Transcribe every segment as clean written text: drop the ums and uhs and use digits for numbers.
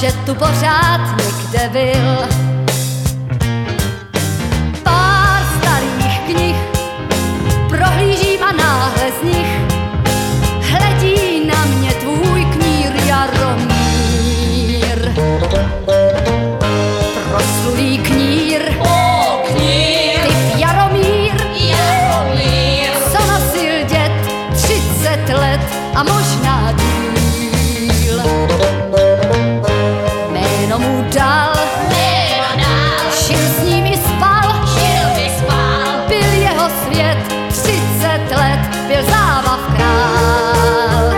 že tu pořád někde byl. Pár starých knih prohlížím a náhle z nich hledí na mě tvůj knír Jaromír. Proslulý knír, typ Jaromír, co nosil děd 30 let a možná díl. Jméno mu dal, šil s ním i spal, byl jeho svět 30 let, byl zábav král.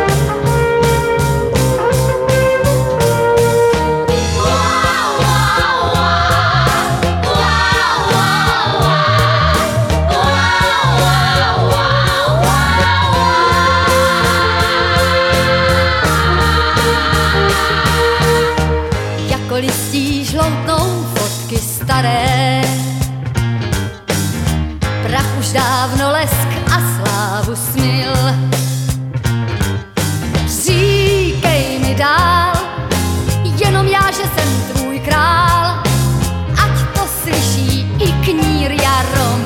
Jako listí žloutnou fotky staré, prach už dávno lesk a slávu smil. Říkej mi dál, jenom já, že jsem tvůj král, ať to slyší i knír Jaromír.